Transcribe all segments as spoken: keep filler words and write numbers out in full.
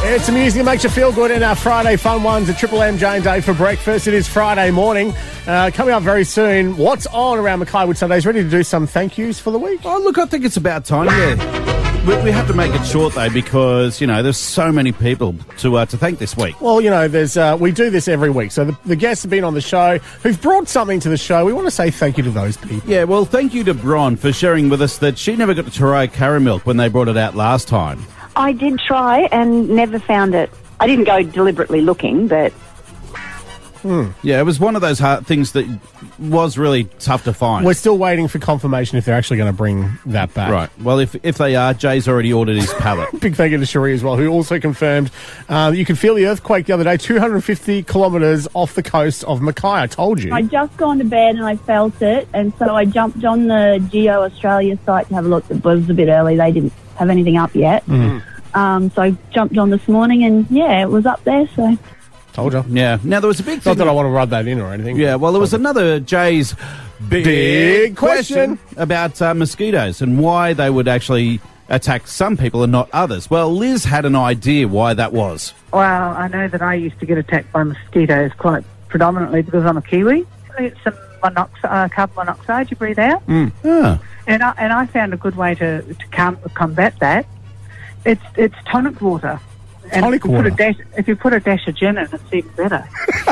It's the music that makes you feel good in our Friday fun ones at Triple M, Jane Day for breakfast. It is Friday morning. Uh, coming up very soon, what's on around Mackay Wood Sundays? Ready to do some thank yous for the week? Oh, look, I think it's about time, yeah. We, we have to make it short, though, because, you know, there's so many people to uh, to thank this week. Well, you know, there's uh, we do this every week. So the, the guests have been on the show who've brought something to the show. We want to say thank you to those people. Yeah, well, thank you to Bron for sharing with us that she never got to try Caramilk when they brought it out last time. I did try and never found it. I didn't go deliberately looking, but... Hmm. Yeah, it was one of those hard things that was really tough to find. We're still waiting for confirmation if they're actually going to bring that back. Right. Well, if if they are, Jay's already ordered his pallet. Big thank you to Cherie as well, who also confirmed uh, you could feel the earthquake the other day, two hundred fifty kilometres off the coast of Mackay. I told you. I'd just gone to bed and I felt it, and so I jumped on the Geo Australia site to have a look. It was a bit early. They didn't have anything up yet. Mm. Um, so I jumped on this morning, and, yeah, it was up there, so... Told you. Yeah. Now, there was a big thing. Not that I want to rub that in or anything. Yeah, well, there was another Jay's big, Big question, question. about uh, mosquitoes and why they would actually attack some people and not others. Well, Liz had an idea why that was. Well, I know that I used to get attacked by mosquitoes quite predominantly because I'm a Kiwi. It's some monoxide, uh, carbon monoxide you breathe out. Mm. Yeah. And I, and I found a good way to, to com- combat that. It's it's tonic water. And Tonic if you, put water. a dash, if you put a dash of gin in, it's even better.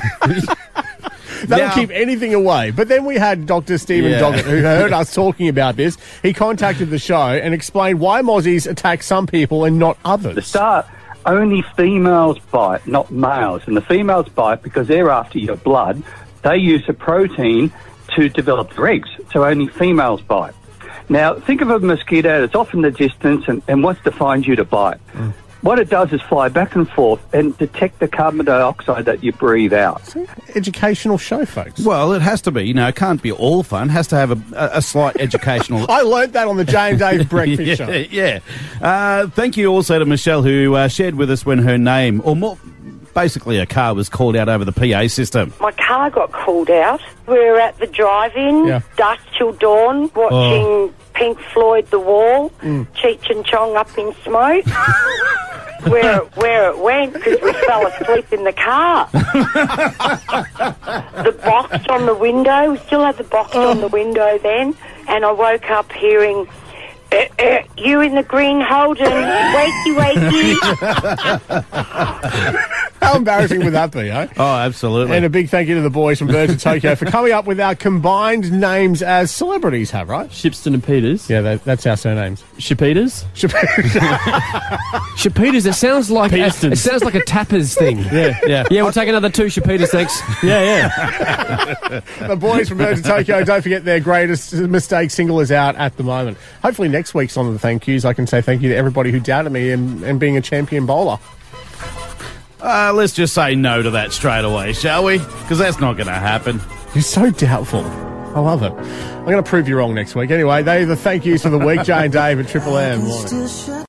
That'll Now- keep anything away. But then we had Doctor Stephen Yeah. Doggett, who heard us talking about this. He contacted the show and explained why mozzies attack some people and not The others. start, only females bite, not males. And the females bite because they're after your blood. They use a protein to develop their eggs, so only females bite. Now, think of a mosquito that's off in the distance and, and wants to find you to bite. Mm. What it does is fly back and forth and detect the carbon dioxide that you breathe out. Educational show, folks. Well, it has to be. You know, it can't be all fun. It has to have a, a, a slight educational... I learnt that on the Jane Dave Breakfast yeah, Show. yeah. Uh, thank you also to Michelle, who uh, shared with us when her name, or more, basically a car, was called out over the P A system. My car got called out. We were at the drive-in, Yeah. dusk till dawn, watching Oh. Pink Floyd The Wall, Mm. Cheech and Chong Up in Smoke. where, where it went, because we fell asleep in the car. The box on the window, we still had the box Oh. on the window then, and I woke up hearing... Uh, uh, you in the green Holden, wakey wakey. How embarrassing would that be, eh? Oh, absolutely. And a big thank you to the boys from Birds of Tokyo for coming up with our combined names as celebrities have, right? Shipston and Peters. Yeah, that, that's our surnames. Shapeters. Shapeters. It sounds like a, Petersons. it sounds like a tappers thing. yeah, yeah. Yeah, we'll take another two Shapeters, thanks. Yeah, yeah. The boys from Birds of Tokyo, don't forget their greatest mistake single is out at the moment. Hopefully next week's on the thank yous. I can say thank you to everybody who doubted me and, and being a champion bowler. Uh, let's just say no to that straight away, shall we? Because that's not going to happen. You're so doubtful. I love it. I'm going to prove you wrong next week. Anyway, they are the thank yous for the week. Jane Dave at Triple M. Morning.